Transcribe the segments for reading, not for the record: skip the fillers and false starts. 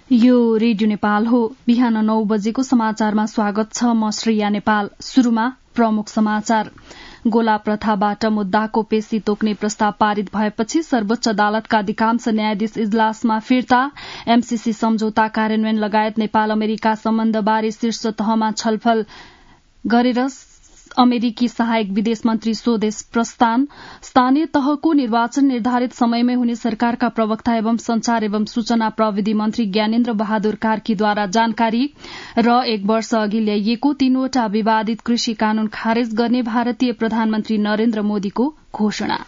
यो रेडियो नेपाल हो। बिहान 9 बजेको समाचारमा स्वागत छ। म श्रेया नेपाल। शुरूमा प्रमुख समाचार। गोला प्रथाबाट मुद्दाको पेशी तोक्ने प्रस्ताव पारित भएपछि सर्वोच्च अदालतका अधिकांश न्यायाधीश इजलासमा फिर्ता। एमसीसी सम्झौता कार्यान्वयन लगायत नेपाल अमेरिका सम्बन्धबारे शीर्ष तहमा छलफल गरेर अमेरिकी सहायक विदेश मन्त्री स्वदेश प्रस्थान। स्थानीय तहको निर्वाचन निर्धारित समयमै हुने सरकारका प्रवक्ता एवं संचार एवं सूचना प्रविधि मन्त्री ज्ञानेन्द्र बहादुर कार्कीद्वारा जानकारी। र 1 वर्ष अघि ल्याइएको 3वटा विवादित कृषि कानून खारेज गर्ने भारतीय प्रधानमन्त्री नरेन्द्र मोदीको घोषणा।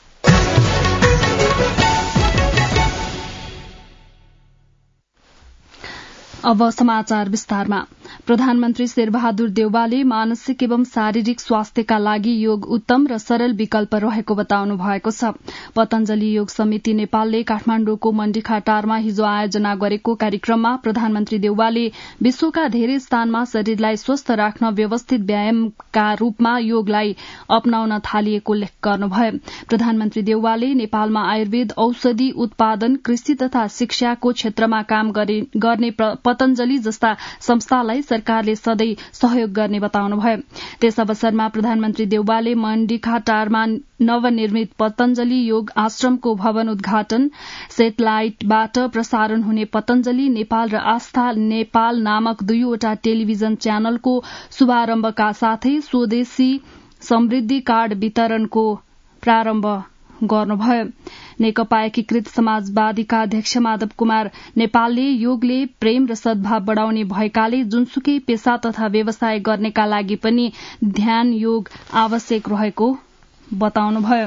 अब समाचार विस्तारमा। प्रधानमन्त्री शेरबहादुर देउवाले मानसिक एवं शारीरिक स्वास्थ्यका लागि योग उत्तम र सरल विकल्प रहेको बताउनु भएको छ। पतञ्जलि योग समिति नेपालले काठमाण्डुको मण्डीखाटारमा हिजो आयोजना गरेको कार्यक्रममा प्रधानमन्त्री देउवाले विश्वका धेरै स्थानमा शरीरलाई स्वस्थ राख्न व्यवस्थित व्यायामका रूपमा योगलाई अपनाउन थालिएको उल्लेख गर्नुभयो। प्रधानमन्त्री देउवाले नेपालमा आयुर्वेद, औषधि उत्पादन, कृषि तथा शिक्षाको क्षेत्रमा काम गर्ने पतञ्जलि जस्ता संस्थालाई सरकारले सधैं सहयोग गर्ने बताउनुभयो। त्यस अवसरमा प्रधानमन्त्री देउवाले मण्डीखाटारमा नवनिर्मित पतञ्जलि योग आश्रमको भवन उद्घाटन, सेटेलाइटबाट प्रसारण हुने पतञ्जलि नेपाल र आस्था नेपाल नामक 2वटा टेलिभिजन च्यानलको शुभारम्भका साथै स्वदेशी समृद्धि कार्ड वितरणको प्रारम्भ गर्नुभयो। नेकपा एकीकृत समाजवादीका अध्यक्ष माधव कुमार नेपालले योगले प्रेम र सद्भाव बढ़ाउने भएकाले जुनसुकै पेशा तथा व्यवसाय गर्नेका लागि पनि ध्यान योग आवश्यक रहेको बताउनुभयो।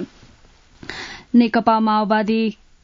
नेकपा माओवादी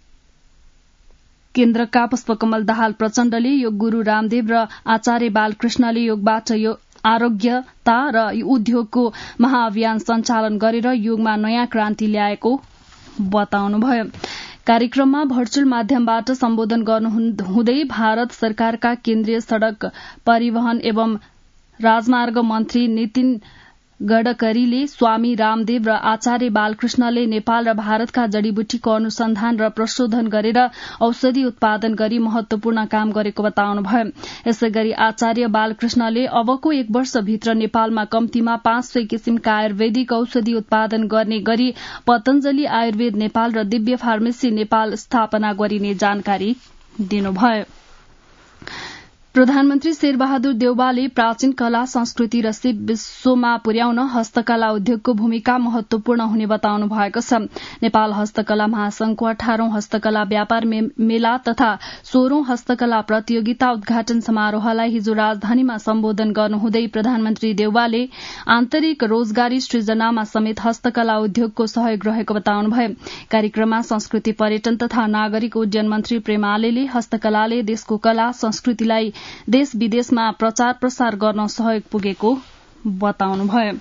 केन्द्रका पुष्पकमल दाहाल प्रचण्डले योग गुरू रामदेव र आचार्य बालकृष्णले योगबाट आरोग्यता र उद्योगको महाअभियान सञ्चालन गरेर योगमा नयाँ क्रान्ति ल्याएको बताउनुभयो। कार्यक्रममा भर्चुअल माध्यमबाट सम्बोधन गर्नुहुँदै भारत सरकारका केन्द्रीय सड़क परिवहन एवं राजमार्ग मन्त्री नितिन गडकरीले स्वामी रामदेव र आचार्य बालकृष्णले नेपाल र भारतका जड़ीबुटीको अनुसन्धान र प्रशोधन गरेर औषधि उत्पादन गरी महत्वपूर्ण काम गरेको बताउनुभयो। यसैगरी आचार्य बालकृष्णले अबको 1 वर्षभित्र नेपालमा कम्तीमा 500 किसिमका आयुर्वेदिक औषधि उत्पादन गर्ने गरी पतञ्जलि आयुर्वेद नेपाल र दिव्य फार्मेसी नेपाल स्थापना गरिने जानकारी दिनुभयो। प्रधानमन्त्री शेरबहादुर देउवाले प्राचीन कला संस्कृति र सिप विश्वमा पुर्याउन हस्तकला उद्योगको भूमिका महत्वपूर्ण हुने बताउनु भएको छ। नेपाल हस्तकला महासंघको 18औं हस्तकला व्यापार मेला तथा 16औं हस्तकला प्रतियोगिता उद्घाटन समारोहलाई हिजो राजधानीमा सम्बोधन गर्नुहुँदै प्रधानमन्त्री देउवाले आन्तरिक रोजगारी सृजनामा समेत हस्तकला उद्योगको सहयोग रहेको बताउनुभयो। कार्यक्रममा संस्कृति पर्यटन तथा नागरिक उड्डयन मन्त्री प्रेमाले हस्तकलाले देशको कला संस्कृतिलाई देश विदेशमा प्रचार प्रसार गर्न सहयोग पुगेको बताउनुभयो।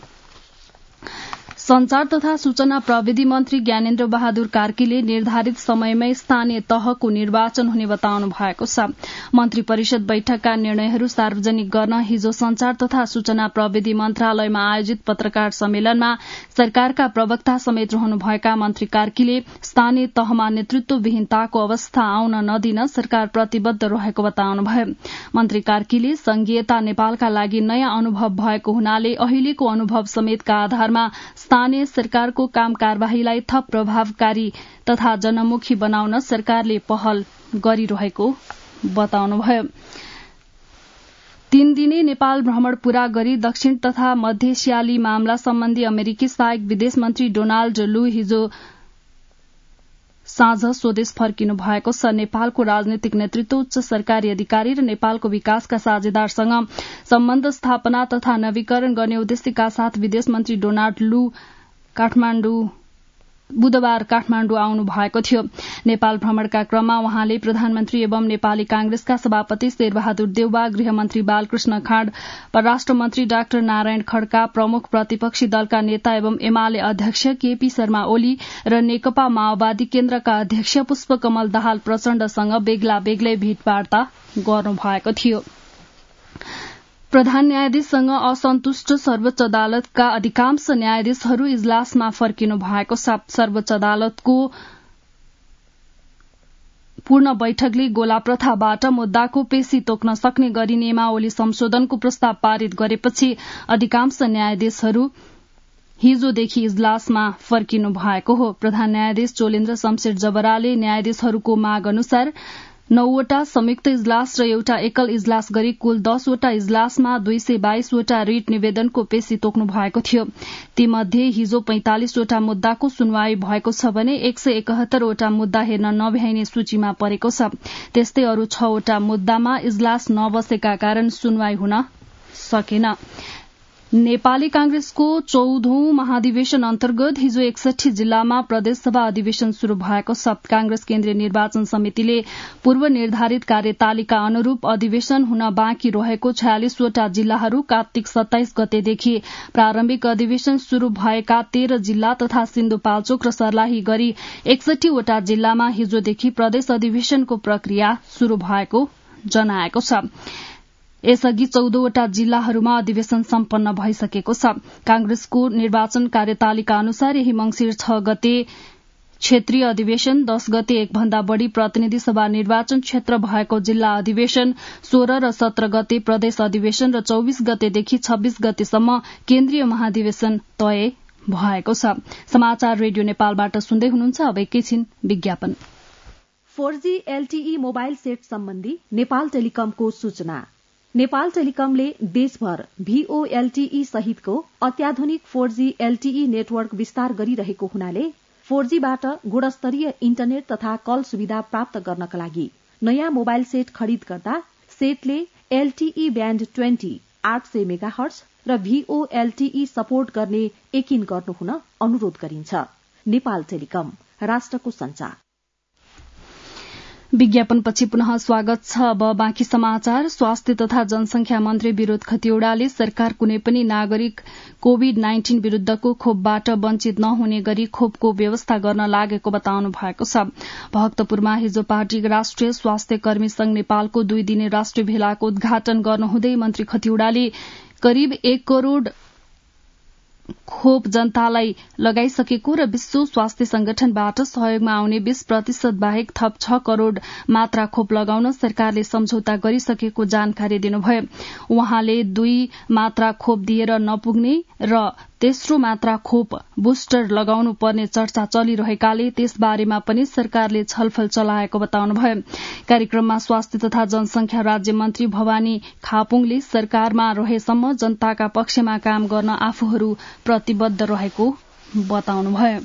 संचार तथा सूचना प्रविधि मन्त्री ज्ञानेन्द्र बहादुर कार्कीले निर्धारित समयमै स्थानीय तहको निर्वाचन हुने बताउनु भएको छ। मन्त्री परिषद बैठकका निर्णयहरू सार्वजनिक गर्न हिजो संचार तथा सूचना प्रविधि मन्त्रालयमा आयोजित पत्रकार सम्मेलनमा सरकारका प्रवक्ता समेत रहनुभएका मन्त्री कार्कीले स्थानीय तहमा नेतृत्वविहीनताको अवस्था आउन नदिन सरकार प्रतिबद्ध रहेको बताउनुभयो। मन्त्री कार्कीले संघीयता नेपालका लागि नयाँ अनुभव भएको हुनाले अहिलेको अनुभव समेतका आधारमा स्थानीय सरकारको काम कारवाहीलाई थप प्रभावकारी तथा जनमुखी बनाउन सरकारले पहल गरिरहेको बताउनुभयो। 3 दिने नेपाल भ्रमण पूरा गरी दक्षिण तथा मध्य एसियाली मामला सम्बन्धी अमेरिकी सहायक विदेश मन्त्री डोनाल्ड लू हिजो साँझ स्वदेश फर्किनु भएको छ। नेपालको राजनैतिक नेतृत्व, उच्च सरकारी अधिकारी र नेपालको विकासका साझेदारसँग सम्बन्ध स्थापना तथा नवीकरण गर्ने उद्देश्यका साथ विदेश मन्त्री डोनाल्ड लू बुधबार काठमाण्डु आउनु भएको थियो। नेपाल भ्रमणका क्रममा उहाँले प्रधानमन्त्री एवं नेपाली कांग्रेसका सभापति शेरबहादुर देउवा, गृहमन्त्री बालकृष्ण खाँड, परराष्ट्र मन्त्री डाक्टर नारायण खड्का, प्रमुख प्रतिपक्षी दलका नेता एवं एमाले अध्यक्ष केपी शर्मा ओली र नेकपा माओवादी केन्द्रका अध्यक्ष पुष्पकमल दाहाल प्रचण्डसँग बेग्ला बेग्लै भेटवार्ता गर्नुभएको थियो। प्रधान न्यायाधीशसँग असन्तुष्ट सर्वोच्च अदालतका अधिकांश न्यायाधीशहरू इजलासमा फर्किनु भएको छ। सर्वोच्च अदालतको पूर्ण बैठकले गोला प्रथाबाट मुद्दाको पेशी तोक्न सक्ने गरी नियमावली संशोधनको प्रस्ताव पारित गरेपछि अधिकांश न्यायाधीशहरू हिजोदेखि इजलासमा फर्किनु भएको हो। प्रधान न्यायाधीश चोलेन्द्र शमशेर जबराले न्यायाधीशहरूको माग अनुसार 9वटा संयुक्त इजलास र एउटा एकल इजलास गरी कुल 10वटा इजलासमा 222वटा रिट निवेदनको पेशी तोक्नु भएको थियो। तीमध्ये हिजो 45वटा मुद्दाको सुनवाई भएको छ भने 171वटा मुद्दा हेर्न नभ्याइने सूचीमा परेको छ। त्यस्तै अरू 6वटा मुद्दामा इजलास नबसेका कारण सुनवाई हुन सकेन। नेपाली कांग्रेसको 14औं महाधिवेशन अन्तर्गत हिजो 61 जिल्लामा प्रदेशसभा अधिवेशन शुरू भएको छ। कांग्रेस केन्द्रीय निर्वाचन समितिले पूर्व निर्धारित कार्यतालिका अनुरूप अधिवेशन हुन बाँकी रहेको 46वटा जिल्लाहरू कार्तिक 27 गतेदेखि प्रारम्भिक अधिवेशन शुरू भएका 13 जिल्ला तथा सिन्धुपाल्चोक र सर्लाही गरी 61वटा जिल्लामा हिजोदेखि प्रदेश अधिवेशनको प्रक्रिया शुरू भएको जनाएको छ। यसअघि 14वटा जिल्लाहरूमा अधिवेशन सम्पन्न भइसकेको छ। कांग्रेसको निर्वाचन कार्यतालिका अनुसार यही मंसिर 6 गते क्षेत्रीय अधिवेशन, 10 गते एक भन्दा बढ़ी प्रतिनिधि सभा निर्वाचन क्षेत्र भएको जिल्ला अधिवेशन, 16 र 17 गते प्रदेश अधिवेशन र 24 गतेदेखि 26 गतेसम्म केन्द्रीय महाधिवेशन तय भएको छ। समाचार रेडियो नेपालबाट सुन्दै हुनुहुन्छ। अब एकैछिन विज्ञापन। 4G LTE मोबाइल सेट सम्बन्धी नेपाल टेलिकमको सूचना। नेपाल टेलिकमले देशभर VOLTE सहितको अत्याधुनिक 4G LTE नेटवर्क विस्तार गरिरहेको हुनाले 4Gबाट गुणस्तरीय इन्टरनेट तथा कल सुविधा प्राप्त गर्नका लागि नयाँ मोबाइल सेट खरिद गर्दा सेटले LTE ब्याण्ड 20 800 मेगाहर्ज र VOLTE सपोर्ट गर्ने यकिन गर्नुहुन अनुरोध गरिन्छ। नेपाल टेलिकम, राष्ट्रको संचार। विज्ञापनपछि पुनः स्वागत छ। अब बाँकी समाचार। स्वास्थ्य तथा जनसंख्या मन्त्री विरोध खतिवड़ाले सरकार कुनै पनि नागरिक कोविड-19 विरूद्धको खोपबाट वञ्चित नहुने गरी खोपको व्यवस्था गर्न लागेको बताउनु भएको छ। भक्तपुरमा हिजो पार्टी राष्ट्रिय स्वास्थ्य कर्मी संघ नेपालको 2 दिने राष्ट्रिय भेलाको उद्घाटन गर्नुहुँदै मन्त्री खतिवड़ाले करिब 1 करोड़ खोप जनतालाई लगाइसकेको र विश्व स्वास्थ्य संगठनबाट सहयोगमा आउने 20% बाहेक थप 6 करोड़ मात्रा खोप लगाउन सरकारले सम्झौता गरिसकेको जानकारी दिनुभयो। उहाँले 2 मात्रा खोप दिएर नपुग्ने र तेस्रो मात्रा खोप बुस्टर लगाउनु पर्ने चर्चा चलिरहेकाले त्यसबारेमा पनि सरकारले छलफल चलाएको बताउनुभयो। कार्यक्रममा स्वास्थ्य तथा जनसंख्या राज्य मन्त्री भवानी खापुङले सरकारमा रहेसम्म जनताका पक्षमा काम गर्न आफूहरू प्रतिबद्ध रहेको बताउनुभयो।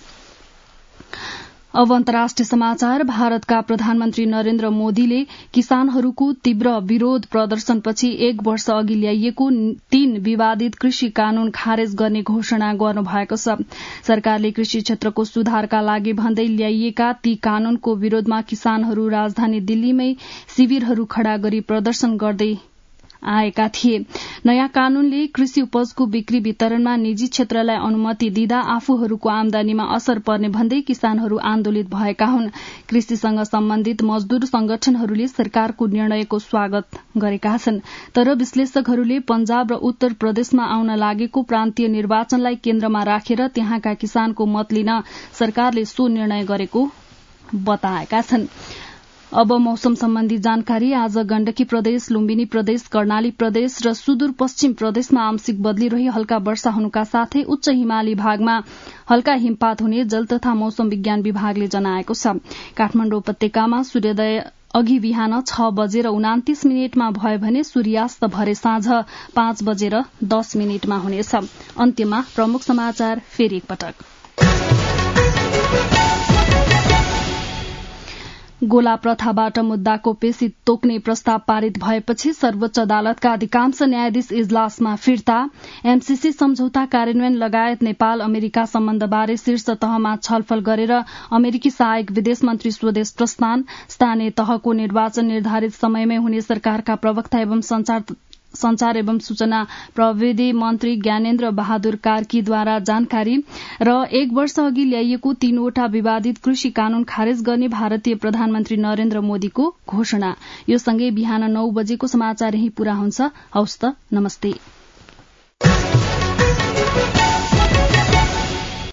अब अन्तर्राष्ट्रिय समाचार। भारतका प्रधानमन्त्री नरेन्द्र मोदीले किसानहरूको तीव्र विरोध प्रदर्शनपछि 1 वर्ष अघि ल्याइएको 3 विवादित कृषि कानून खारेज गर्ने घोषणा गर्नुभएको छ। सरकारले कृषि क्षेत्रको सुधारका लागि भन्दै ल्याइएका ती कानूनको विरोधमा किसानहरू राजधानी दिल्लीमै शिविरहरू खड़ा गरी प्रदर्शन गर्दै आएका थिए। नयाँ कानूनले कृषि उपजको बिक्री वितरणमा निजी क्षेत्रलाई अनुमति दिँदा आफूहरूको आमदानीमा असर पर्ने भन्दै किसानहरू आन्दोलित भएका हुन्। कृषिसँग सम्बन्धित मजदूर संगठनहरूले सरकारको निर्णयको स्वागत गरेका छन्। तर विश्लेषकहरूले पंजाब र उत्तर प्रदेशमा आउन लागेको प्रान्तीय निर्वाचनलाई केन्द्रमा राखेर त्यहाँका किसानको मत लिन सरकारले सो निर्णय गरेको बताएका छन्। अब मौसम सम्बन्धी जानकारी। आज गण्डकी प्रदेश, लुम्बिनी प्रदेश, कर्णाली प्रदेश र सुदूरपश्चिम प्रदेशमा आंशिक बदली रही हल्का वर्षा हुनुका साथै उच्च हिमाली भागमा हल्का हिमपात हुने जल तथा मौसम विज्ञान विभागले जनाएको छ। काठमाडौँ उपत्यकामा सूर्योदय अघि बिहान 6:29 भयो भने सूर्यास्त भरे साँझ 5:10 हुनेछ। अन्त्यमा प्रमुख समाचार फेरि एकपटक। गोला प्रथाबाट मुद्दाको पेशी तोक्ने प्रस्ताव पारित भएपछि सर्वोच्च अदालतका अधिकांश न्यायाधीश इजलासमा फिर्ता। एमसीसी सम्झौता कार्यान्वयन लगायत नेपाल अमेरिका सम्बन्धबारे शीर्ष तहमा छलफल गरेर अमेरिकी सहायक विदेश मन्त्री स्वदेश प्रस्थान। स्थानीय तहको निर्वाचन निर्धारित समयमै हुने सरकारका प्रवक्ता एवं संचार एवं सूचना प्रविधि मन्त्री ज्ञानेन्द्र बहादुर कार्कीद्वारा जानकारी। र 1 वर्ष अघि ल्याइएको 3वटा विवादित कृषि कानून खारेज गर्ने भारतीय प्रधानमन्त्री नरेन्द्र मोदीको घोषणा। यो सँगै बिहान 9 बजेको समाचार यही पूरा हुन्छ। हवस् त, नमस्ते।